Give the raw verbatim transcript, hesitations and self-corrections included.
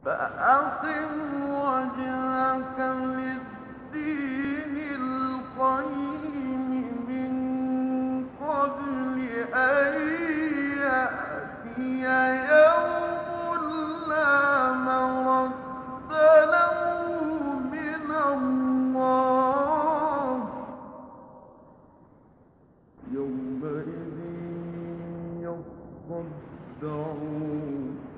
فأقم وجهك للدين القيم من قبل أن يأتي يوم لا مرد له من الله يومئذ يصدعون